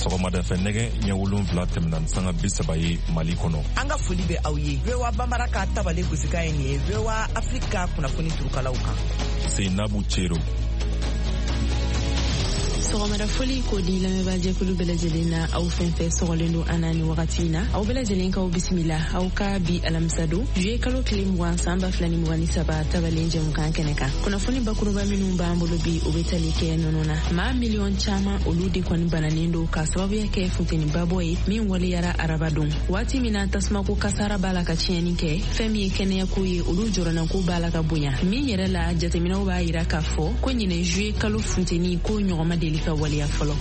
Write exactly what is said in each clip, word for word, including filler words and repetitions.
sɔgɔmada fɛ nɛgɛ ɲɛ wolonfila tɛmɛna sanga bi saba ye Mali kɔnɔ. An ka foli bɛ aw ye. V O A Bambara ka tabale gosika ye nin ye V O A Afrika kunnafoni turukalaw kan. Seinabu Cero. Sɔgɔmada foli ko di lamɛnbaajɛkulu bɛɛ lajɛlen na aw fɛn fɛn sɔgɔlen don an na ni wagati in na aw bɛɛ lajɛlen kaw bisimila aw ka bi alamisa don juye kalo tile mugan san ba fila ni mugan ni saba tabalen jɛmukan kɛnɛ kan kunnafoni bakuruba minnu b'an bolo bi o bɛ tali kɛ nɔnɔ na maa miliyɔn caman olu de kɔni bananen don ka sababuya kɛ funteniba bɔ ye min waliyara araba don waati min na tasumako kasara b'a la ka tiɲɛni kɛ fɛn min ye kɛnɛyako ye olu jɔrɔnako b'a la ka bonya min yɛrɛ la jateminɛw b'a yira k'a fɔ ko ɲinɛ juye kalo funteni ko ɲɔgɔnma deli ka waliya fɔlɔ.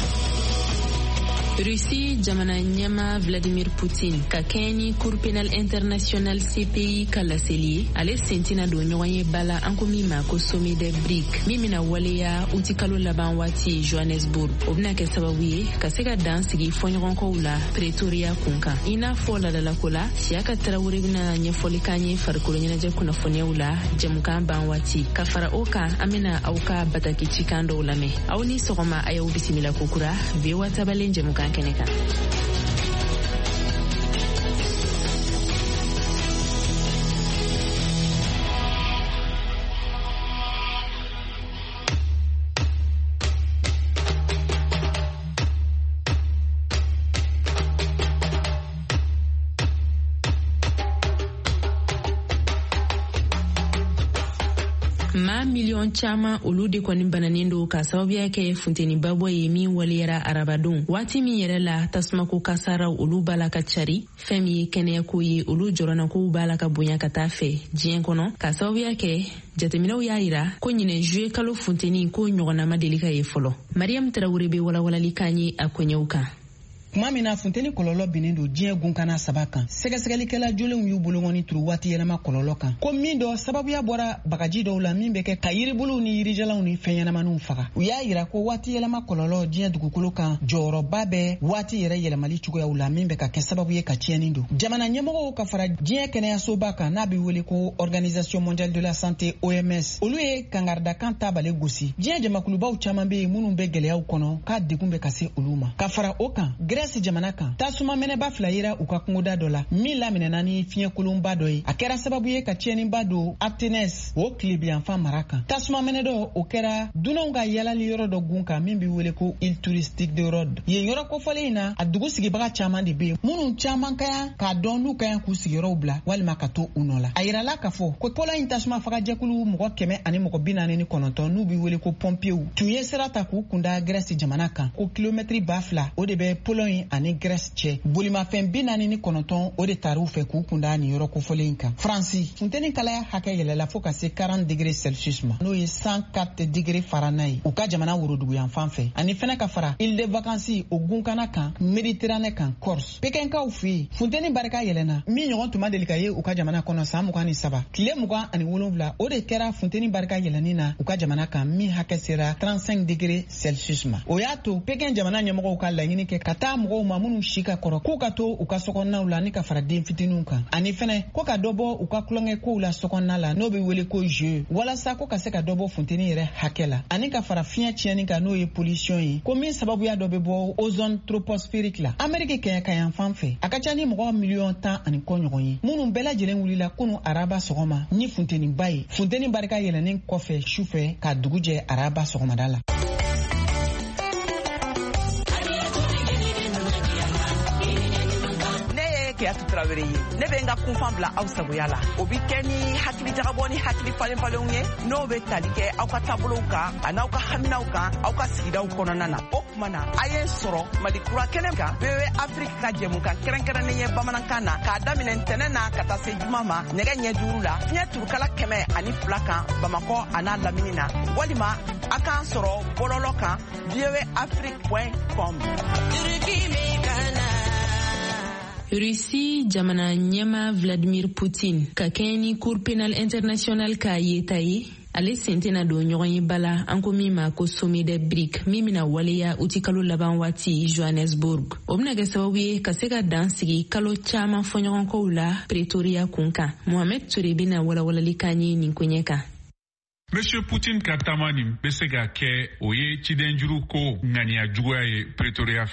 Russie jamana ɲɛma Vladimir Putin ka kɛɲɛ ni Cour pénale internationale C P I ka laseli ye ale sentina don ɲɔgɔn ye bala an ko min ma ko sommet des brics min bɛna waleya uti kalo laban waati Johannesburg o bɛna kɛ sababu ye ka se ka dan sigi fɔɲɔgɔnkɔw la Pretoria kun kan i n'a fɔ ladalako la Siyaka Tarawele bɛna ɲɛfɔli k'an ye farikolo ɲɛnajɛ kunnafoniyaw la jɛmukan ban waati ka fara o kan an bɛna aw ka bataki cikan dɔw lamɛn aw ni sɔgɔma a y'aw bisimila kokura V O A tabalen jɛmukan kɛnɛ kan. maa miliyɔn caman olu de kɔni bananen don ka sababuya kɛ funteniba bɔ ye min waliyara arabadon waati min yɛrɛ la tasumako kasaraw olu b'a la ka cari fɛn min ye kɛnɛyako ye olu jɔrɔnakow b'a la ka bonya ka taa fɛ diɲɛ kɔnɔ ka sababuya kɛ jateminɛw y'a yira ko ɲinɛ juye kalo funteni ko ɲɔgɔnna ma deli ka ye fɔlɔ. Mariam Tarawele bɛ walawalali k'an ye a koɲɛw kan. Kuma min na funteni kɔlɔlɔ binnen don diɲɛ gunkana saba kan sɛgɛsɛgɛlikɛla jolenw y'u bolongɔni turu waati yɛlɛma kɔlɔlɔ kan ko min dɔ sababuya bɔra bagaji dɔw la min bɛ kɛ ka yiribuluw ni yirijalaw ni fɛn ɲɛnamaniw faga u y'a yira ko waati yɛlɛma kɔlɔlɔ diɲɛ dugukolo kan jɔyɔrɔba bɛ waati yɛrɛ yɛlɛmali cogoyaw la min bɛ ka kɛ sababu ye ka tiɲɛni don jamana ɲɛmɔgɔw ka fara diɲɛ kɛnɛyasoba kan n'a bɛ wele ko Organisation mondiale de la santé O M S olu ye kangaridakan tabale gosi diɲɛ jamakulubaw caman bɛ yen minnu bɛ gɛlɛyaw kɔnɔ k'a degun bɛ ka se olu ma ka fara o kan Grèce jamana kan tasuma mɛnɛba fila yera u ka kungoda dɔ la min laminɛna ni fiɲɛkolonba dɔ ye a kɛra sababu ye ka tiɲɛniba don Athènes o tilebiyanfan mara kan tasuma mɛnɛ dɔ o kɛra dunanw ka yalali yɔrɔ dɔ gun kan min bɛ wele ko île touristique de Rhodes yen yɔrɔ kofɔlen in na a dugu sigibaga caman de bɛ yen minnu caman ka yan k'a dɔn n'u ka yan k'u sigiyɔrɔw bila walima ka to u nɔ la a yirala k'a fɔ ko kɔlɔn in tasuma fagajɛkulu mɔgɔ kɛmɛ ani mɔgɔ bi naani ni kɔnɔntɔn n'u bɛ wele ko pompiers tun ye sira ta k'u kunda Grèce jamana kan ko kilomɛtiri ba fila o de bɛ Pologne ani Grèce cɛ bolimafɛn bi naani ni kɔnɔntɔn o de taar'u fɛ k'u kunda nin yɔrɔ kofɔlen in kan Faransi funteni kalaya hakɛ yɛlɛla fo ka se quarante degrés Celsius ma n'o ye cent quatre degrés Fahrenheit u ka jamana worodugu yan fan fɛ ani fɛnɛ ka fara île de vacances o gunkana kan Méditerranée kan Corse Pekinkaw fɛ yen funteni barika yɛlɛna min ɲɔgɔn tun ma deli ka ye u ka jamana kɔnɔ san mugan ni saba tile mugan ani wolonwula o de kɛra funteni barika yɛlɛni na u ka jamana kan min hakɛ sera trente-cinq degrés Celsius ma o y'a to Pekin jamana ɲɛmɔgɔw ka laɲini kɛ ka taa mɔgɔw ma minnu si ka kɔrɔ k'u ka to u ka sokɔnɔnaw la ni ka fara den fitininw kan ani fɛnɛ ko ka dɔ bɔ u ka kulonkɛ kow la sokɔnɔna la n'o bɛ wele ko jeu walasa ko ka se ka dɔ bɔ funteni yɛrɛ hakɛ la ani ka fara fiɲɛ tiɲɛni kan n'o ye pollution ye ko min sababuya dɔ bɛ bɔ ozone troposphérique la Amérique kɛɲɛ ka yan fan fɛ a ka ca ni mɔgɔ miliyɔn tan ani kɔ ɲɔgɔn ye minnu bɛɛ lajɛlen wulila kunu araba sɔgɔma ni funteniba ye funteni barika yɛlɛnen kɔfɛ sufɛ ka dugu jɛ araba sɔgɔmada la. Keyatu Traoré ye ne bɛ n ka kunfan bila aw sagoya la o bi kɛ ni hakili jagabɔ ni hakili falen falenw ye n'o bɛ tali kɛ aw ka taabolow kan a n'aw ka haminaw kan aw ka sigidaw kɔnɔna na o tuma na a ye n sɔrɔ Mali kura kɛnɛ kan V O A Afrique ka jɛmukan kɛrɛnkɛrɛnnen ye bamanankan na k'a daminɛ ntɛnɛn na ka taa se juma ma nɛgɛ ɲɛ duuru la fiɲɛ turukala kɛmɛ ani fila kan Bamakɔ a n'a lamini na walima a k'an sɔrɔ bɔlɔlɔ kan V O A Afrique point com. Russie jamana ɲɛma Vladimir Putin ka kɛɲɛ ni Cour pénale internationale k'a yeta ye ale sentena don ɲɔgɔn ye bala an ko min ma ko sommet des brics min bɛna waleya uti kalo laban waati Johannesburg o bɛna kɛ sababu ye ka se ka dan sigi kalo caman fɔɲɔgɔnkɔw la Pretoria kun kan Mohamed Touré bɛna walawalali k'an ye nin koɲɛ kan. Monsieur Putin ka taama nin bɛ se ka kɛ o ye cidenjuru ko ŋaniya juguya ye Pretoria fɛ.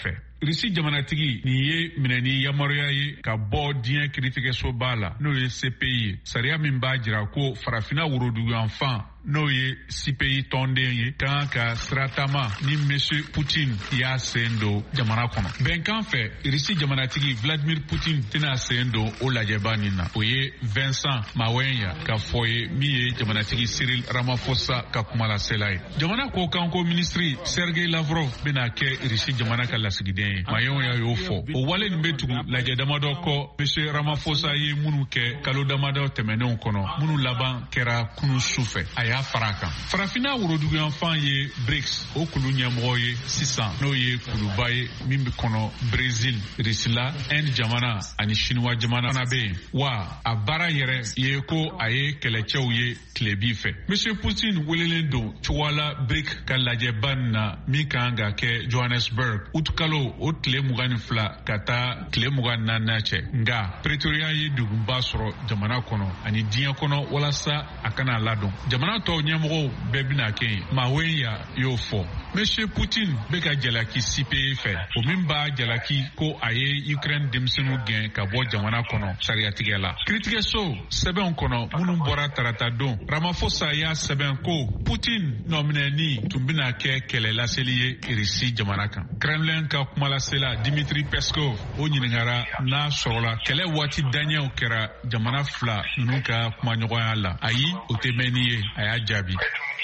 Risi jamanatigi ni ye minɛni yamaruya ye ka bɔ diɲɛ kiiritigɛsoba la n'o ye C P I ye. Sariya min b'a jira ko farafina woroduguyanfan n'o ye C P I tɔnden ye kan ka siratama ni Monsieur Poutine y'a sen don jamana kɔnɔ. Bɛnkan fɛ Risi jamanatigi Vladimir Poutine tɛna sen don o lajɛba nin na. O ye Vincent Mawenya ka fɔ ye min ye jamanatigi Cyril Ramaphosa ka kuma lasela ye. Jamana ko kanko ministri Sergei Lavrov bena kɛ Risi jamana ka lasigiden ye. Mawenya y'o fɔ. O wale nin bɛ tugu lajɛ damadɔ kɔ Monsieur Ramaphosa ye minnu kɛ kalo damadɔ tɛmɛnenw kɔnɔ. Minnu laban kɛra kunu sufɛ. A y'a fara kan. Farafina woroduguyanfan ye B R I C S o kulu ɲɛmɔgɔ ye sisan n'o ye kuluba ye min bɛ kɔnɔ Brésil, Risila, Inde jamana ani Chinois jamana fana bɛ yen. Wa a baara yɛrɛ ye ko a ye kɛlɛcɛw ye tilebi fɛ. Monsieur Poutine welelen don cogoyala B R I C ka lajɛba nin na min kan ka kɛ Johannesburg août kalo o tile mugan ni fila ka taa tile mugan ni naani cɛ. Nga Pretoria ye degunba sɔrɔ jamana kɔnɔ ani diɲɛ kɔnɔ walasa a kana ladon. Jamana tɔw ɲɛmɔgɔw bɛɛ bɛna kɛ yen. Mawenya y'o fɔ. Monsieur Poutine bɛ ka jalaki C P I fɛ. O min b'a jalaki ko a ye Ukraine denmisɛnninw gɛn ka bɔ jamana kɔnɔ sariyatigɛ la. Kiiritigɛso sɛbɛnw kɔnɔ minnu bɔra tarata don Ramaphosa y'a sɛbɛn ko Poutine nɔminɛni tun bɛna kɛ kɛlɛ laseli ye Irisi jamana kan. Kremlin ka kumalasela Dmitry Peskov o ɲininkara n'a sɔrɔla kɛlɛ waati daɲɛw kɛra jamana fila ninnu ka kumaɲɔgɔnya la. Ayi, o tɛ mɛn ni ye, a y'a jaabi.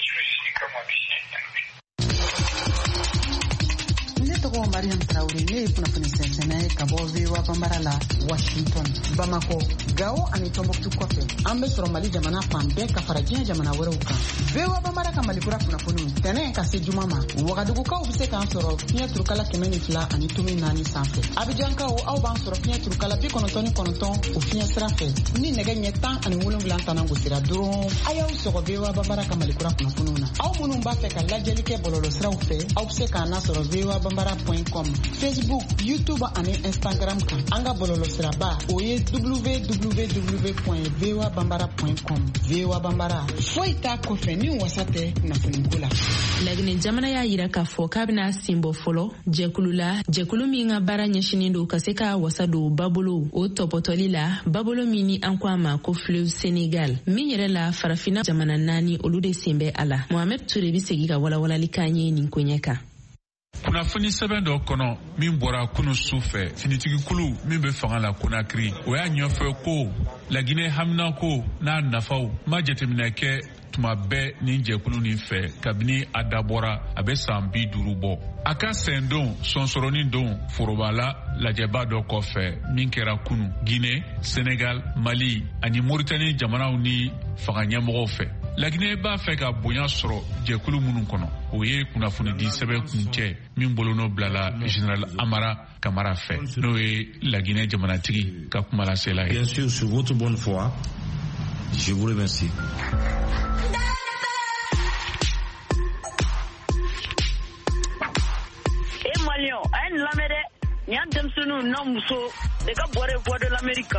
tɔgɔ Mariam Traoré ne ye kunnafoni sɛnsɛnna ye ka bɔ V O A Banbara la Washington. Bamako, Gao ani Tombouctou kɔfɛ an bɛ sɔrɔ Mali jamana fan bɛɛ ka fara diɲɛ jamana wɛrɛw kan. V O A Banbara ka Malikura kunnafoniw tɛnɛ ka se juma ma. Wagadugukaw bɛ se k'an sɔrɔ fiɲɛ turukala kɛmɛ ni fila ani tomi naani sanfɛ. Abijankaw aw b'an sɔrɔ fiɲɛ turukala bi kɔnɔntɔn ni kɔnɔntɔn o fiɲɛ sira fɛ. Ni nɛgɛ ɲɛ tan ani wolonwula tana gosira dɔrɔn a y'aw sɔgɔ V O A Banbara ka Malikura kunnafoniw na. Aw minnu b'a fɛ ka lajɛli kɛ bɔlɔlɔ siraw fɛ aw bɛ se k'an lasɔrɔ V O A Banbara point com, Facebook, YouTube ani Instagram kan. An ka bɔlɔlɔ siraba o ye w w w point v o a banbara point com. V O A Banbara foyi t'a kɔfɛ ni wasa tɛ kunnafoniko la. Laginɛ jamana y'a yira k'a fɔ k'a bɛna sen bɔ fɔlɔ jɛkulu la, jɛkulu min ka baara ɲɛsinen don ka se ka wasa don babolo o tɔpɔtɔli la, babolo min ni an ko a ma ko Fleuve Sénégal min yɛrɛ la farafina jamana naani olu de sen bɛ a la. Mohamed Touré bɛ segin ka walawalali k'an ye nin ko ɲɛ kan. Kunnafoni sɛbɛn dɔ kɔnɔ min bɔra kunu su fɛ finitigikulu min bɛ fanga la Conakry o y'a ɲɛfɔ ko Laginɛ hamina ko n'a nafaw ma jateminɛ kɛ tuma bɛɛ nin jɛkulu nin fɛ kabini a dabɔra a bɛ san bi duuru bɔ. A ka sɛn don sɔnsɔrɔnin don forobala lajɛba dɔ kɔfɛ min kɛra kunu Guinée, Sénégal, Mali ani Mauritanie jamanaw ni fanga ɲɛmɔgɔw fɛ. Laginɛ b'a fɛ ka bonya sɔrɔ jɛkulu minnu kɔnɔ o ye kunnafoni di sɛbɛn kuncɛ min bolonɔ bilala Général Amara Kamara fɛ n'o ye Laginɛ jamanatigi ka kumalasela ye. Bien sûr, sur votre bonne foi, je vous remercie. Et Malion, a une lamere, il y a des sous non muso, des gars boire voix de l'Amérique.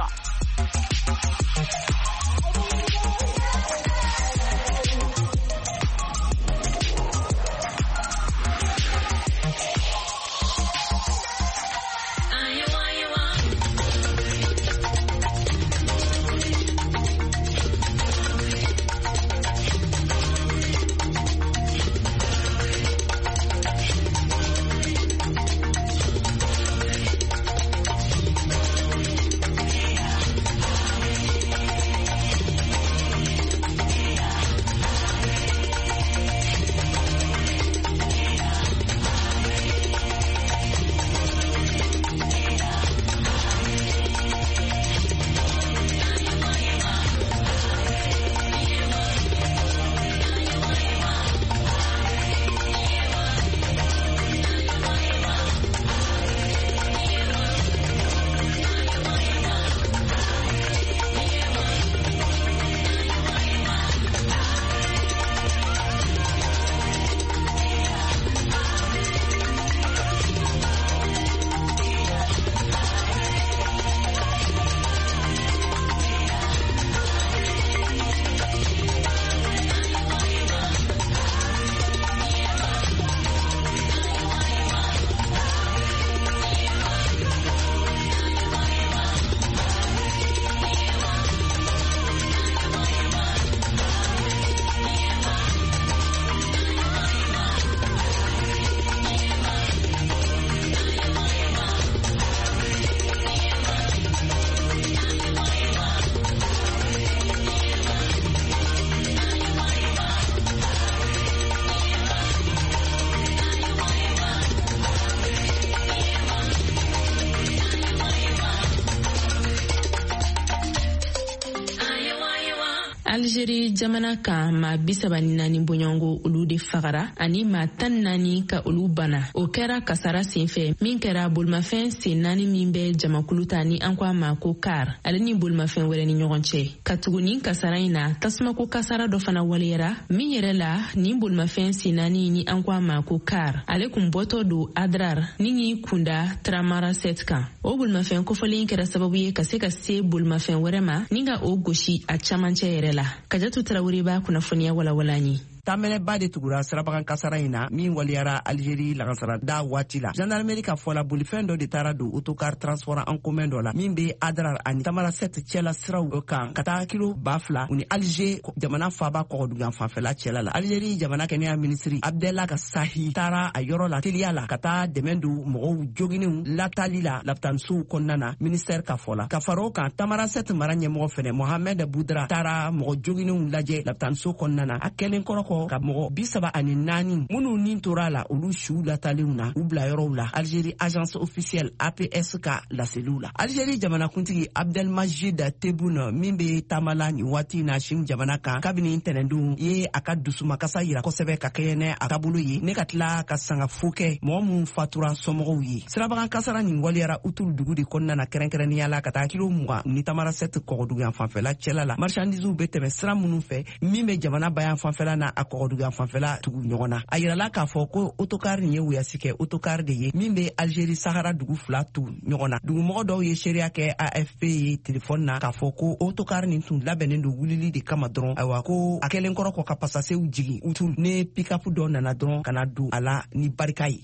Algérie jamana kan ma bisaba ni naani bonyɔngo olu de fagara ani ma tan naani ka olu bana. O kɛra kasara senfɛ min kɛra bolimafɛn sen naani min bɛ jamakulu ta ni an ko a ma ko car ale ni bolimafɛn wɛrɛ ni ɲɔgɔn cɛ. Ka tuguni kasara in na tasumako kasara dɔ fana waliyara min yɛrɛ la ni bolimafɛn sen naani ni an ko a ma ko car ale kun bɔtɔ don Adrar ni y'i kunda Tramara set kan. O bolimafɛn kofɔlen kɛra sababu ye ka se ka se bolimafɛn wɛrɛ ma ni ka o gosi a camancɛ yɛrɛ la. Kajatu Tarawele b'a kunnafoniya walawala an ye. Tamɛnɛba de tugura sirabagan kasara in na min waliyara Algérie lagansara da waati la. Gendarmerie ka fɔla bolifɛn dɔ de taara don autocar transport en commun dɔ la min bɛ Adrar ani Tamarasset cɛla siraw kan ka taa kilo ba fila u ni Alger jamana faaba kɔgɔdugan fanfɛla cɛla la. Algérie jamana kɛnɛya minisiri Abdella Sahi taara a yɔrɔ la teliya la ka taa dɛmɛ don mɔgɔw jogininw latali la lapitanisow kɔnɔna na ministère ka fɔla. Ka fara o kan Tamarasset mara ɲɛmɔgɔ fɛnɛ Mohamed Boudra taara mɔgɔ jogininw lajɛ lapitaniso kɔnɔna na a kɛlen kɔrɔ ka mɔgɔ bisaba ani naani minnu ni tora la olu siw latalenw na u bila yɔrɔw la. Algérie agence officielle A P S ka laseliw la. Algérie jamanakuntigi Abdelmajid Tebboune min bɛ taamala ni waati na Shin jamana kan kabini ntɛnɛndon ye a ka dusumakasa yira kosɛbɛ ka kɛɲɛ a taabolo ye ne ka tila ka sanga fo kɛ mɔgɔ minnu fatura somɔgɔw ye. Sirabagan kasara nin waliyara Utul dugu de kɔnɔna na kɛrɛnkɛrɛnnenya la ka taa kilo mugan ni Tamarasset kɔgɔdugan fanfɛla cɛla la. Marchandises bɛ tɛmɛ sira minnu fɛ min bɛ jamana bayan fanfɛla na a kɔgɔdugan fanfɛla tugu ɲɔgɔn na. A yirala k'a fɔ ko autocar nin ye wuyasi kɛ autocar de ye min bɛ Algérie Sahara dugu fila tugu ɲɔgɔn na. Dugumɔgɔ dɔw ye seereya kɛ A F P ye telefɔni na k'a fɔ ko autocar nin tun labɛnnen don wulili de kama dɔrɔn ayiwa ko a kɛlen kɔrɔ kɔ ka pasasew jigin Utul ne pick-up dɔ nana dɔrɔn ka na don a la ni barika ye.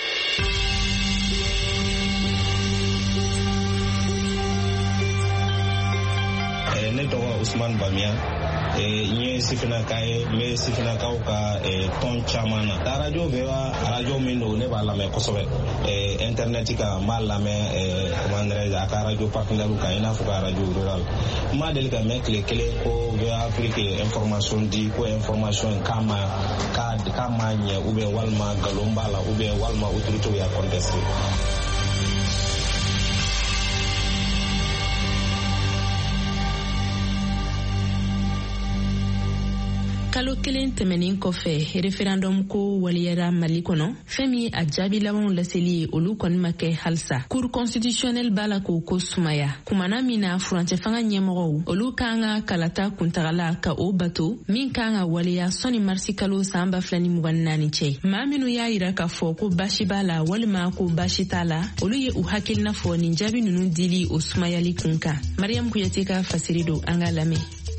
Ne tɔgɔ Usman Bamiya n ye sifinaka ye n bɛ sifinakaw ka tɔn caman na. Radio bɛ radio min don ne b'a lamɛn kosɛbɛ internet kan n b'a lamɛn comment dirais-je a ka radio partenaires kan i n'a fɔ ka radio rural. n ma deli ka mɛn tile kelen ko bɛ Afrique information di ko information k'a ma k'a ma ɲɛ ou bien walima nkalon b'a la ou bien walima autorité y'a contesté. Kalo kelen tɛmɛnen kɔfɛ referendum ko waliyara Mali kɔnɔ fɛn min a jaabi labanw laseli ye olu kɔni ma kɛ halisa. Cour constitutionnelle b'a la k'o ko sumaya kumana min na furancɛ fanga ɲɛmɔgɔw olu kan ka kalata kuntagala ka o bato min kan ka waliya sɔni marisi kalo san ba fila ni mugan ni naani cɛ. Maa minnu y'a yira k'a fɔ ko baasi b'a la walima ko baasi t'a la olu ye u hakilina fɔ nin jaabi ninnu dili o sumayali kun kan. Mariam Kuyate ka fasiri don an ka lamɛn.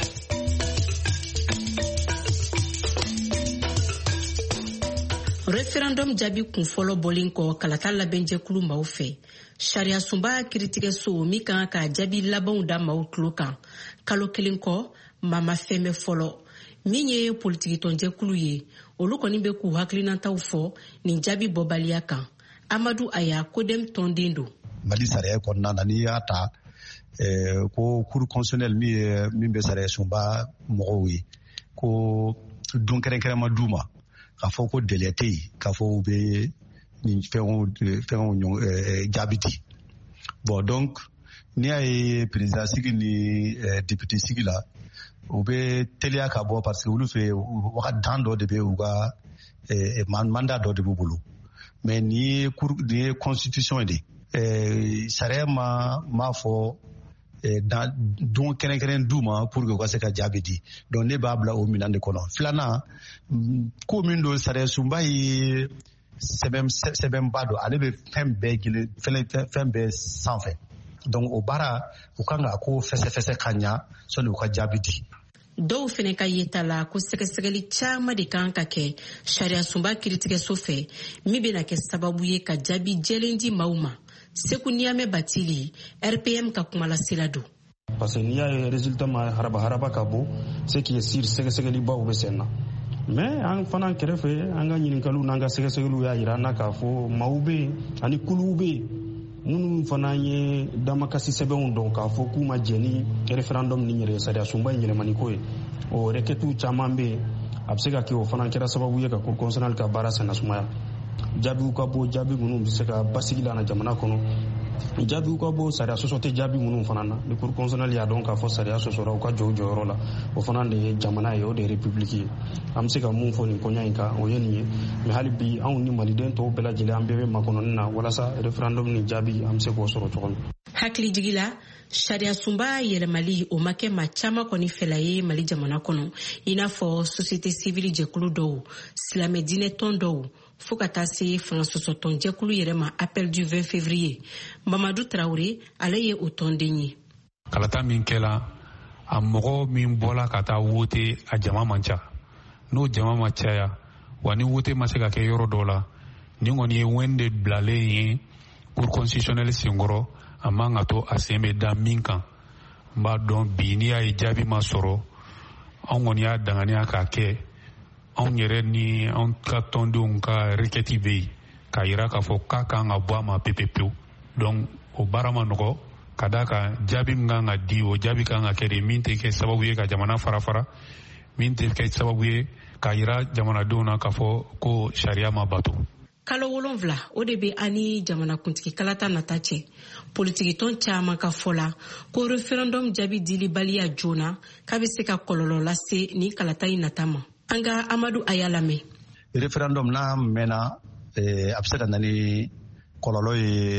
Referendum jaabi kun fɔlɔ bɔlen kɔ kalata labɛnjɛkulu maaw fɛ. Sariya sunba kiiritigɛso min kan ka jaabi labanw da maaw tulo kan. Kalo kelen kɔ maa ma fɛn bɛ fɔlɔ. Min ye politiki tɔnjɛkulu ye olu kɔni bɛ k'u hakilinataw fɔ nin jaabi bɔbaliya kan. Amadu Aya Kodem tɔnden don. Mali sariya kɔnɔna na n'i y'a ta ko cour constitutionnelle min ye min bɛ sariya sunba mɔgɔw ye ko don kɛrɛnkɛrɛn ma d'u ma. K'a fɔ ko délai tɛ yen k'a fɔ u bɛ nin fɛnw fɛnw jaabi di. Bon donc n'i y'a ye président sigi ni député sigi la u bɛ teliya ka bɔ parce que olu fɛ wagati dan dɔ de bɛ u ka mandat dɔ de b'u bolo mais nin ye nin ye constitution ye de sariya ma m'a fɔ don kɛrɛnkɛrɛn d'u ma pour que u ka se ka jaabi di. Donc ne b'a bila o minɛn de kɔnɔ. Filanan ko min don sariya sunba ye sɛbɛn sɛbɛnba don ale bɛ fɛn bɛɛ gile fɛn bɛɛ sanfɛ. Donc o baara u kan ka ko fɛsɛfɛsɛ ka ɲa sɔnni u ka jaabi di. Dɔw fɛnɛ ka yeta la ko sɛgɛsɛgɛli caman de kan ka kɛ sariya sunba kiiritigɛso fɛ min bɛna kɛ sababu ye ka jaabi jɛlen di maaw ma. Seku Niamɛ Batili R P M ka kumala sira don. Parce que n'i y'a ye résultat ma haraba haraba ka bon c'est qui est sûr sɛgɛsɛgɛlibaw bɛ sen na. Mais an fana kɛrɛfɛ an ka ɲininkaliw n'an ka sɛgɛsɛgɛliw y'a yira an na k'a fɔ maaw bɛ yen ani kuluw bɛ yen minnu fana ye damakasi sɛbɛnw dɔn k'a fɔ k'u ma jɛ ni référendum ni yɛrɛ sariya sunba in yɛlɛmani ko ye. O requêtes caman bɛ yen a bɛ se ka kɛ o fana kɛra sababu ye ka cour constitutionnelle ka baara senna sumaya. Jaabiw ka bɔ jaabi minnu bɛ se ka basigi la na jamana kɔnɔ jaabiw ka bɔ sariya sɔsɔ tɛ jaabi minnu fana na ni cour constitutionnelle y'a dɔn k'a fɔ sariya sɔsɔra u ka jɔ u jɔyɔrɔ la o fana de ye jamana ye o de ye république ye an bɛ se ka mun fɔ nin koɲa in kan o ye nin ye mais hali bi anw ni maliden tɔw bɛɛ lajɛlen an bɛɛ bɛ makɔnɔni na walasa référendum ni jaabi an bɛ se k'o sɔrɔ cogo min. hakili jigila sariya sunba yɛlɛmali o ma kɛ maa caman kɔni fɛla ye mali jamana kɔnɔ i n'a fɔ société civile jɛkulu dɔw silamɛ diinɛ tɔn dɔw fo ka taa se fanga sɔsɔtɔn jɛkulu yɛrɛ ma appel du vingt février mamadu tarawele ale ye o tɔnden ye. kalata min kɛla a mɔgɔ min bɔla ka taa wote a jama man ca n'o jama ma caya wa ni wote ma se ka kɛ yɔrɔ dɔ la ni kɔni ye wɛn de bilalen ye cour constitutionnelle senkɔrɔ a man ka to a sen bɛ da min kan n b'a dɔn bi n'i y'a ye jaabi ma sɔrɔ anw kɔni y'a danganiya k'a kɛ anw yɛrɛ ni anw ka tɔndenw ka requête bɛ yen k'a jira k'a fɔ k'a kan ka bɔ a ma pepepewu donc o baara ma nɔgɔ ka d'a kan jaabi min kan ka di o jaabi kan ka kɛ de min tɛ kɛ sababu ye ka jamana fara fara min tɛ kɛ sababu ye k'a jira jamanadenw na k'a fɔ ko sariya ma bato. kalo wolonwula o de bɛ ani jamanakuntigi kalata nata cɛ politikitɔn caman ka fɔ la ko referendum jaabi dili baliya joona k'a bɛ se ka kɔlɔlɔ lase ni kalata in nata ma. an ka amadu aya lamɛn. referendum n'a mɛnna a bɛ se ka na ni kɔlɔlɔ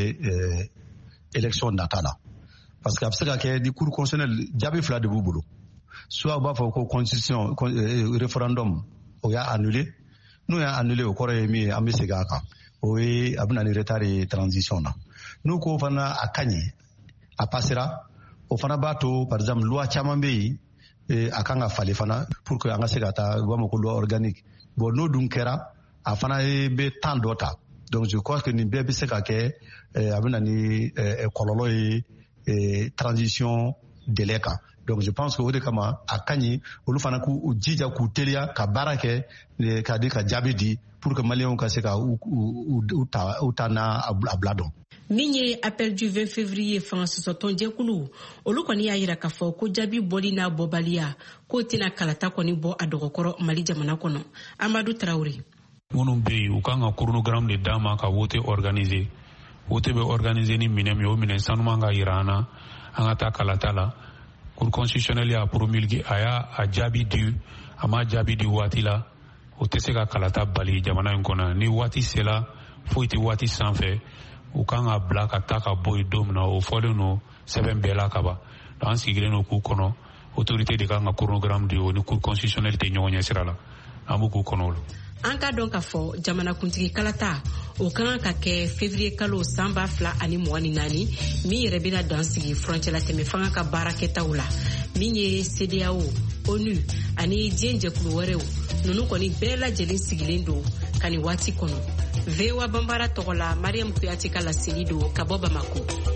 ye élection nata la parce que a bɛ se ka kɛ ni cour constitutionnelle jaabi fila de b'u bolo soit u b'a fɔ ko constitution referendum o y'a annulé n'u y'a annulé o kɔrɔ ye min ye an bɛ segin a kan o ye a bɛ na ni retard ye transition na n'u ko fana a ka ɲi a passera o fana b'a to par exemple loi caman bɛ yen a kan ka falen fana pour que an ka se ka taa u b'a fɔ ko loi organique bon n'o dun kɛra a fana bɛ temps dɔ ta donc je crois que nin bɛɛ bɛ se ka kɛ a bɛ na ni kɔlɔlɔ ye transition délai kan. Donc je pense que o de kama a ka ɲi olu fana k'u jija k'u teliya ka baara kɛ k'a di ka jaabi di pour que maliyɛnw ka se ka u ta n'a a bila dɔn. min ye appel du vingt février fanga sɔsɔtɔn jɛkulu olu kɔni y'a jira k'a fɔ ko jaabi bɔli n'a bɔbaliya k'o tɛna kalata kɔni bɔ a dɔgɔkɔrɔ mali jamana kɔnɔ. amadu tarawele. minnu bɛ yen u kan ka chronogramme de d'a ma ka wote organiser wote bɛ organiser ni minɛ min o minɛ sanuman ka jira an na an ka taa kalata la. cour constitutionnelle y'a promulgué a y'a a jaabi di a ma jaabi di waati la o tɛ se ka kalata bali jamana in kɔnɔ ni waati sera foyi tɛ waati sanfɛ u kan ka bila ka taa ka bɔ yen don min na o fɔlen don sɛbɛn bɛɛ la ka ban an sigilen don k'u kɔnɔ autorité de kan ka chronogramme di o ni cour constitutionnelle tɛ ɲɔgɔn ɲɛ sira la an b'u k'u kɔnɔ o la. an ka dɔn k'a fɔ jamanakuntigi kalata o kan ka kɛ février kalo san ba fila ani mugan ni naani min yɛrɛ bɛna dan sigi furancɛla tɛmɛ fanga ka baarakɛtaw la min ye C D A O onu ani diɲɛ jɛkulu wɛrɛw ninnu kɔni bɛɛ lajɛlen sigilen don ka nin waati kɔnɔ. V O A banbara tɔgɔ la mariam kuyate ka laseli don ka bɔ bamako.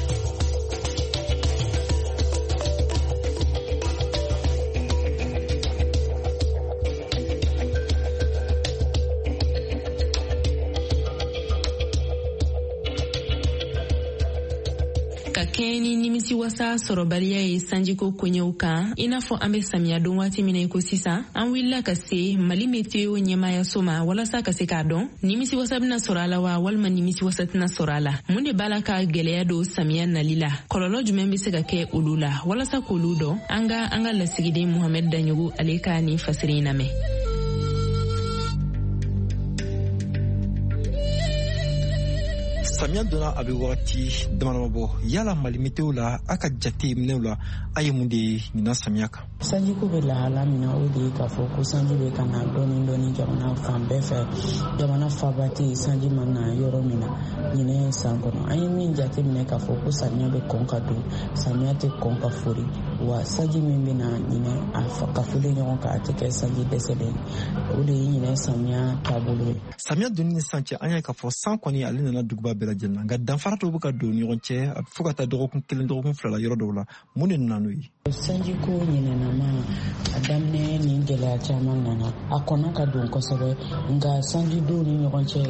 ka kɛɲɛ ni nimisi wasa sɔrɔbaliya ye sanjiko koɲɛw kan i n'a fɔ an bɛ samiya don waati min na i ko sisan an wulila ka se mali meteo ɲɛmayaso ma walasa ka se k'a dɔn nimisi wasa bɛna sɔrɔ a la wa walima nimisi wasa tɛna sɔrɔ a la mun de b'a la ka gwɛlɛya don samiya nali la kɔlɔlɔ jumɛn bɛ se ka kɛ olu la walasa k'olu dɔn an ka an ka lasigiden muhamɛd daɲogo ale ka nin fasiri in lamɛn. samiya donna a bɛ wagati damadama bɔ yala mali meteo la a ka jate minɛw la a ye mun de ye ɲinan samiya kan. sanjiko bɛ lahala min na o de ye k'a fɔ ko sanji bɛ ka na dɔɔni dɔɔni jamana fan bɛɛ fɛ jamana faba tɛ yen sanji ma na yɔrɔ min na ɲinɛ san kɔnɔ an ye min jate minɛ k'a fɔ ko samiya bɛ kɔn ka don samiya tɛ kɔn ka fori wa sanji min bɛ na ɲinɛ a ka foli ɲɔgɔn kan a tɛ kɛ sanji dɛsɛlen o de ye ɲinɛ samiya taabolo ye. samiya donni ni san cɛ an y'a k'a fɔ san kɔni ale nana duguba bɛɛ lajɛlen na nka danfara dɔw bɛ ka don ni ɲɔgɔn cɛ fo ka taa dɔgɔkun kelen dɔgɔkun fila la yɔrɔ dɔw la mun de nana n'o ye. sanjiko ɲinɛnama a daminɛ ni gɛlɛya caman nana a kɔnɔ ka don kosɛbɛ nka sanji don ni ɲɔgɔn cɛ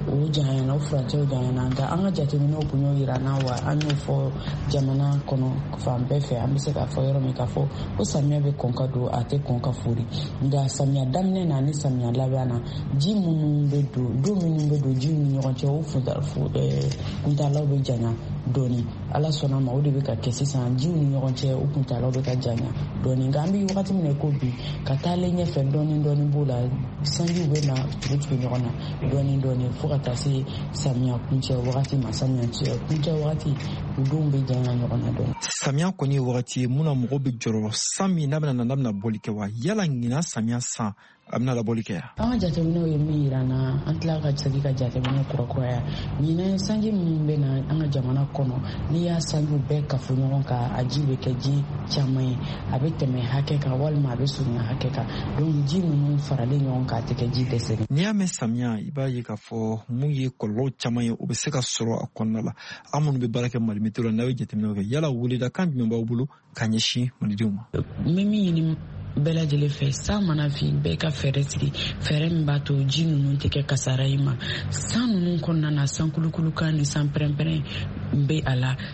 o janyana o furancɛ o janyana nka an ka jateminɛw kun y'o yira n'an wa an y'o fɔ jamana kɔnɔ fan bɛɛ fɛ an bɛ se k'a fɔ yɔrɔ min k'a fɔ ko samiya bɛ kɔn ka don a tɛ kɔn ka fori nka samiya daminɛ na ni samiya laban na ji minnu bɛ don don minnu bɛ don jiw ni ɲɔgɔn cɛ o kuntalaw bɛ janya dɔɔni ala sɔnna ma o de bɛ ka kɛ sisan jiw ni ɲɔgɔn cɛ o kuntalaw bɛ ka janya dɔɔni nka an bɛ wagati min na ko bi ka taalen ɲɛfɛ dɔɔni dɔɔni b'o la sanjiw bɛ na tugu ɲɔgɔn na dɔɔni dɔɔni fo ka taa se samiya kuncɛ wagati ma samiya kuncɛ wagati u denw bɛ janya ɲɔgɔn na dɔɔni. Samiya kɔni ye wagati ye mun na mɔgɔw bɛ jɔrɔ san min n'a bɛna na n'a bɛna bɔli kɛ wa yala ɲina samiya san a bɛna labɔli kɛ. An ka jateminɛw ye min yira na an tila ka segin ka jateminɛ kurakuraya ɲinɛ sanji minnu bɛ na an ka jamana kɔnɔ n'i y'a sanjiw bɛɛ kafo ɲɔgɔn kan a ji bɛ kɛ ji caman ye a bɛ tɛmɛ hakɛ kan walima a bɛ surunya hakɛ kan donc ji ninnu faralen ɲɔgɔn kan a tɛ kɛ ji dɛsɛ. N'i y'a mɛn samiya i b'a ye k'a fɔ mun ye kɔlɔlɔ caman ye o bɛ se ka sɔrɔ a kɔnɔna la an minnu bɛ baara kɛ Mali météo la n'a ye jateminɛw kɛ yala weledakan jumɛn b'aw bolo k'a ɲɛsin malidenw ma. N bɛ min ɲini bɛɛ lajɛlen fɛ san mana fin bɛɛ ka fɛɛrɛ sigi fɛɛrɛ min b'a to ji ninnu tɛ kɛ kasara i ma san ninnu kɔnɔna na san kulukulukan ni san pɛrɛnpɛrɛn bɛ a la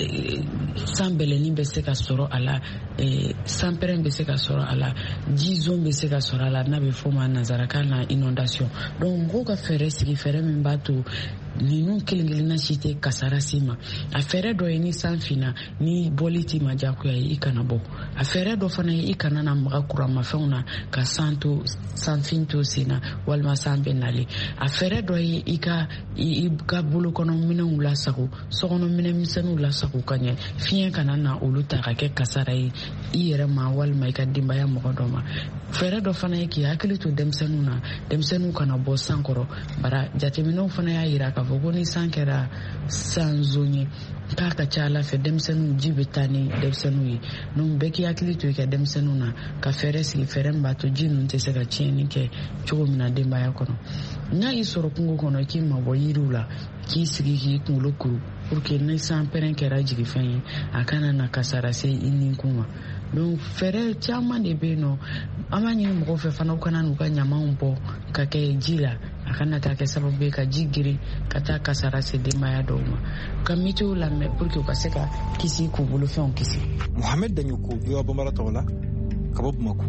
san bɛlɛnin bɛ se ka sɔrɔ a la san pɛrɛn bɛ se ka sɔrɔ a la ji zone bɛ se ka sɔrɔ a la n'a bɛ fɔ ma nanzarakan na inondation donc mɔgɔw ka fɛɛrɛ sigi fɛɛrɛ min b'a to ninnu kelen kelenna si tɛ kasara si ma a fɛɛrɛ dɔ ye ni san finna ni bɔli t'i ma diyagoya ye i kana bɔ a fɛɛrɛ dɔ fana ye i kana na maga kuranmafɛnw na ka san to san fin to sen na walima san bɛ nalen a fɛɛrɛ dɔ ye i ka i ka bolokɔnɔminɛnw lasago sokɔnɔminɛn misɛnninw lasago ka ɲɛ fiɲɛ kana na olu ta ka kɛ kasara ye i yɛrɛ ma walima i ka denbaya mɔgɔ dɔ ma fɛɛrɛ dɔ fana ye k'i hakili to denmisɛnninw na denmisɛnninw kana bɔ san kɔrɔ bara jateminɛw fana y'a yira k'a fɔ ko ni san kɛra san zone ye k'a ka ca ala fɛ denmisɛnninw ji bɛ taa ni denmisɛnninw ye donc bɛɛ k'i hakili to i ka denmisɛnninw na ka fɛɛrɛ sigi fɛɛrɛ min b'a to ji ninnu tɛ se ka tiɲɛni kɛ cogo min na denbaya kɔnɔ n'a y'i sɔrɔ kungo kɔnɔ i k'i mabɔ yiriw la k'i sigi k'i kunkolo kuru pour que ni san pɛrɛn kɛra jigifɛn ye a kana na kasara se i ninkun ma donc fɛɛrɛ caman de bɛ yen nɔ an b'a ɲini mɔgɔw fɛ fana u kana n'u ka ɲamanw bɔ ka kɛ ji la a kana taa kɛ sababu ye ka ji girin ka taa kasara se denbaya dɔw ma ka météo lamɛn pour que u ka se ka kisi k'u bolofɛnw kisi. Mohamed Danyoko V O A Bambara tɔgɔ la ka bɔ Bamako.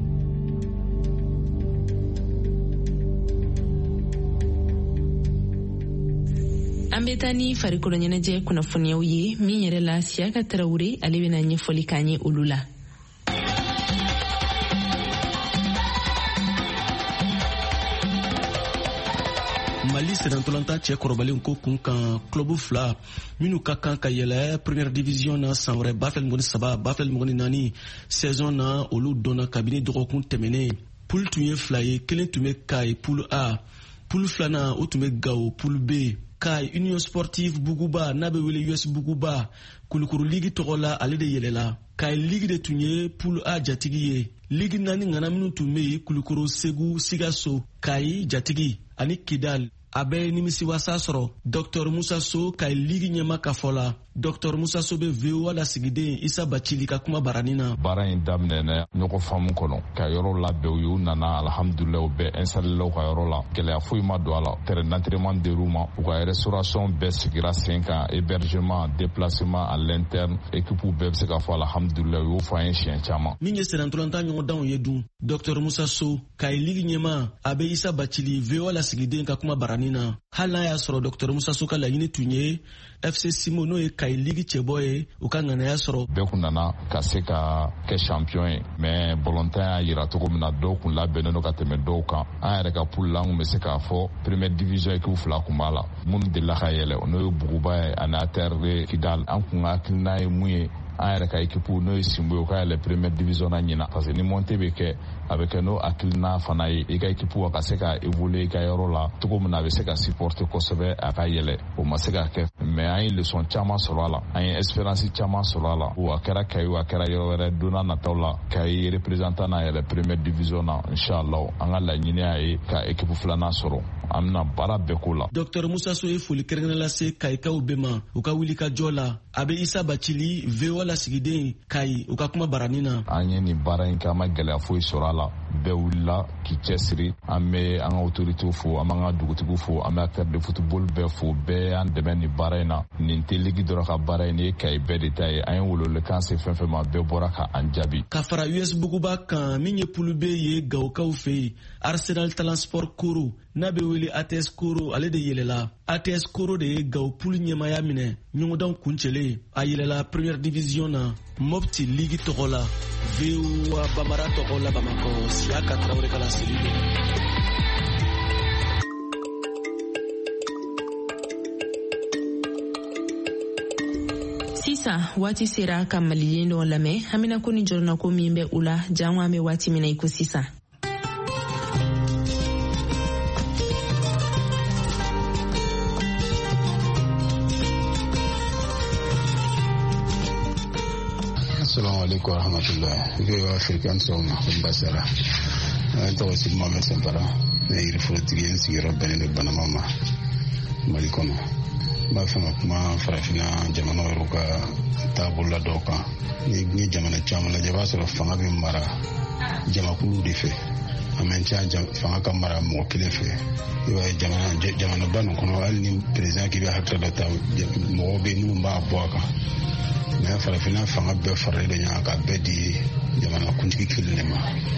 An bɛ taa ni farikolo ɲɛnajɛ kunnafoniyaw ye min yɛrɛ la Siyaka Tarawele ale bɛna ɲɛfɔli k'an ye olu la. Mali sɛnɛntɔlanta cɛ kɔrɔbalen ko kun kan club fila minnu ka kan ka yɛlɛ première division na san wɛrɛ ba fila ni saba ba fila ni naani saison na olu donna kabini dɔgɔkun tɛmɛnen poule tun ye fila ye kelen tun bɛ Kayi poule A poule filanan o tun bɛ Gao poule B Kayi Union Sportive Buguba n'a bɛ wele U S Buguba Kulukuru Ligue tɔgɔ la ale de yɛlɛla Kayi Ligue de tun ye poule A jatigi ye Ligue naani ŋana minnu tun bɛ yen Kulukuru Segu Sikaso Kayi jatigi ani Kidal a bɛ nimisiwasa sɔrɔ Docteur Musa So Kayi Ligue ɲɛma ka fɔ la Docteur Musa So bɛ V O A lasigiden Isa Bacili ka kuma barani na. Baara in daminɛ ɲɔgɔn faamu kɔnɔ ka yɔrɔ labɛn u ye u nana alhamdulilayi u bɛɛ installé la u ka yɔrɔ la gɛlɛya foyi ma don a la terrain d'entraînement dir'u ma u ka restauration bɛɛ sigira sen kan hébergement déplacement à l'interne équipe bɛɛ bɛ se ka fɔ alhamdulilayi u y'o fɔ an ye siɲɛ caman. Min ye sɛnɛntɔlanta ɲɔgɔndanw ye dun Docteur Musa So Kayi Ligue ɲɛma a bɛ Isa Bacili V O A lasigiden ka kuma barani na hali n'a y'a sɔrɔ Docteur Musa So ka laɲini tun ye F C Simo n'o ye Kayi Ligue cɛbɔ ye u ka ŋanaya sɔrɔ. Bɛɛ kun nana ka se ka kɛ champion ye mais bɔlɔntan y'a yira cogo min na dɔw kun labɛnnen don ka tɛmɛ dɔw kan an yɛrɛ ka poule la an kun bɛ se k'a fɔ première division équipe fila kun b'a la minnu delila ka yɛlɛ n'o ye Buguba ye ani A T R de Kidal an kun ka hakilina ye mun ye an yɛrɛ ka équipe n'o ye Simbo ye o ka yɛlɛ première division na ɲina parce que ni montée bɛ kɛ a bɛ kɛ n'o hakilina fana ye i ka équipe ka se ka évoluer i ka yɔrɔ la cogo min na a bɛ se ka supporter kosɛbɛ a ka yɛlɛ o ma se ka kɛ mais an ye leçon caman sɔrɔ a la an ye expérience caman sɔrɔ a la o a kɛra Kayi o a kɛra yɔrɔ wɛrɛ donna nataw la Kayi représentant na yɛlɛ première division na inchallah an ka laɲini y'a ye ka équipe filanan sɔrɔ an bɛna baara bɛɛ k'o la. Docteur Musa So ye foli kɛrɛnkɛrɛnnen lase Kayikaw bɛɛ ma u ka wuli ka jɔ la a bɛ Isa Bacili V O A lasigiden Kai u ka kuma barani na. An ye nin baara in kɛ an ma gɛlɛya foyi sɔrɔ a la bɛɛ wulila k'i cɛsiri an bɛ an ka autorités fo an b'an ka dugutigiw fo an bɛ acteur de football bɛɛ fo bɛɛ y'an dɛmɛ nin baara in na nin tɛ ligi dɔrɔn ka baara in ye Kayi bɛɛ de ta ye an ye welewelekan se fɛn fɛn ma bɛɛ bɔra ka an jaabi. Ka fara U S buguba kan min ye pulu B ye Gawokaw fɛ yen Arsenal Talent Sport Koro n'a bɛ wele A T S Koro ale de yɛlɛla A T S Koro de ye Gawo pulu ɲɛmaya minɛ ɲɔgɔndan kuncɛlen a yɛlɛla Première Division na Mopti Ligi tɔgɔ la V O A Bamara tɔgɔ la Bamakɔ Siaka Traoré ka laseli don. Sisan waati sera ka maliyɛn dɔ lamɛn Amina ko ni jɔrɔna ko min bɛ u la jango an bɛ waati min na i ko sisan. Assalamu alaikum warahmatullahi. Ve wa African Soma Basara. An tɔgɔ Sidi Mohamed Sanfara. Ne yiri forotigi n sigiyɔrɔ bɛnnen don Banama ma Mali kɔnɔ. N b'a fɛ ka kuma farafina jamana yɔrɔ ka taabolola dɔw kan. Ni ye jamana caman lajɛ i b'a sɔrɔ fanga bɛ mara jamakulu de fɛ. A man ca fanga ka mara mɔgɔ kelen fɛ. I b'a ye jamana jamanaba nin kɔnɔ hali ni président k'i bɛ hakili dɔ ta mɔgɔw bɛ yen minnu b'a bɔ a kan. Mais farafina fanga bɛɛ faralen don ɲɔgɔn kan bɛɛ di jamana kuntigi kelen de ma.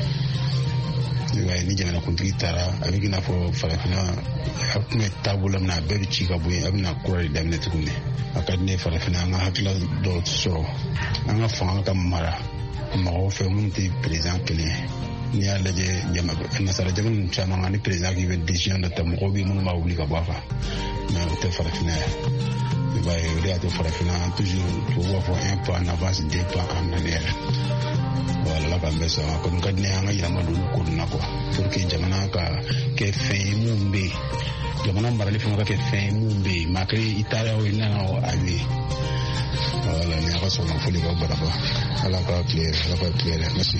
Ni jamana kuntigi taara a bɛ k'a fɔ farafina a tun bɛ taabolo min na a bɛɛ bɛ ci ka bɔ yen a bɛna kura de daminɛ tuguni. A ka di ne farafina an ka hakilila dɔw sɔrɔ an ka fanga ka mara mɔgɔw fɛ minnu tɛ président kelen ye. N'i y'a lajɛ nasara jamana ninnu caman kan ni président k'i bɛ décision dɔ ta mɔgɔw bɛ yen minnu b'a wuli ka bɔ a kan mais o tɛ farafina ye. I b'a ye o de y'a to farafina toujours tubabuw b'a fɔ un pas en avance deux pas en arrière. Voilà la k'an bɛɛ sɔn a kɔni ka di ne ye an ka yɛlɛma don olu ko ninnu na quoi pour que jamana ka kɛ fɛn ye mun bɛ yen jamana marali fana ka kɛ fɛn ye mun bɛ yen maa kelen i taara o i nana o a bɛ yen. Voilà ni a ka sɔn ka foli k'aw baraba ala ka tile ala ka tile yɛrɛ merci.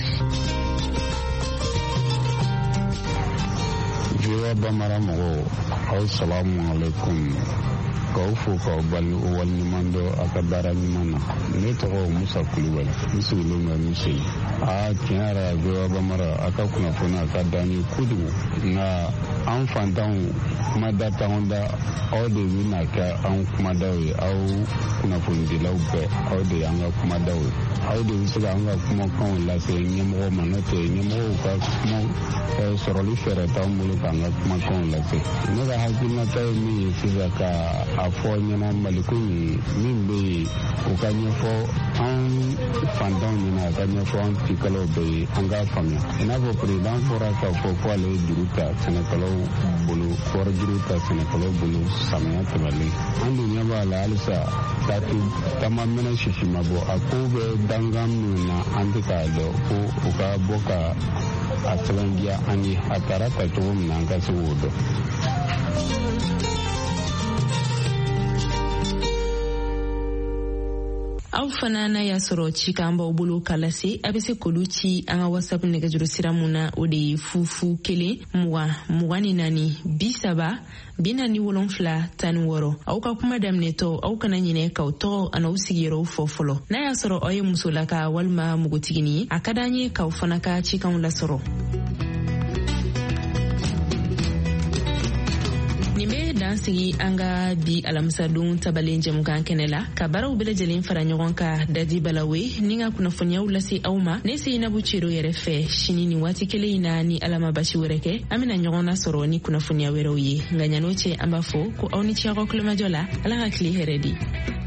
Jula Bamara mɔgɔw aw salamu alaikum. K'aw fo k'aw bali o waleɲuman dɔ a ka baara ɲuman na. Ne tɔgɔ Musa Kulubali n sigilen bɛ Miseli. A tiɲɛ yɛrɛ Jula Bamara a ka kunnafoni a ka d'an ye kojugu nka an fantanw kumada t'anw da aw de bɛna kɛ an kumadaw ye aw kunnafonidilaw bɛɛ aw de y'an ka kumadaw ye. Aw de bɛ se k'an ka kumakanw lase ɲɛmɔgɔw ma n'o tɛ ɲɛmɔgɔw ka kuma sɔrɔli fɛɛrɛ t'anw bolo k'an ka kumakanw lase. Ne ka hakilinata ye min ye sisan ka a fɔ ɲɛna Maliko in min bɛ yen o ka ɲɛfɔ an fantanw ɲɛna a ka ɲɛfɔ an cikɛlaw bɛɛ ye an k'a faamuya. I n'a fɔ président fɔra k'a fɔ ko ale ye juru ta sɛnɛkɛlaw bolo kɔɔri juru ta sɛnɛkɛlaw bolo samiya tɛmɛlen. An dun ɲɛ b'a la halisa taati taama mɛnɛ sisi ma bɔ a ko bɛ dangan min na an tɛ k'a dɔn ko u ka bɔ ka a sɛbɛntiya an ye a taara ta cogo min na an ka se k'o dɔn. Aw fana n'a y'a sɔrɔ ci k'an b'aw bolo k'a lase a bɛ se k'olu ci an ka whatsapp nɛgɛjuru sira mun na o de ye fufu kelen mugan mugan ni naani bi saba bi naani wolonfila tan ni wɔɔrɔ. Aw ka kuma daminɛtɔ aw kana ɲinɛ k'aw tɔgɔ ani aw sigiyɔrɔw fɔ fɔlɔ. N'a y'a sɔrɔ aw ye musolaka walima mugutigini ye a ka d'an ye k'aw fana ka cikanw lasɔrɔ. Nin bɛ dan sigi an ka bi alamisadon tabalen jɛmukan kɛnɛ la ka baaraw bɛɛ lajɛlen fara ɲɔgɔn kan Dadi Balawe ni ka kunnafoniyaw lase aw ma. Ne Seinabu Cero yɛrɛ fɛ sini ni waati kelen in na ni Ala ma basi wɛrɛ kɛ an bɛna ɲɔgɔn nasɔrɔ ni kunnafoniya wɛrɛw ye nka ɲan'o cɛ an b'a fɔ ko aw ni ce aw ka kulomajɔ la Ala ka tile hɛrɛ di.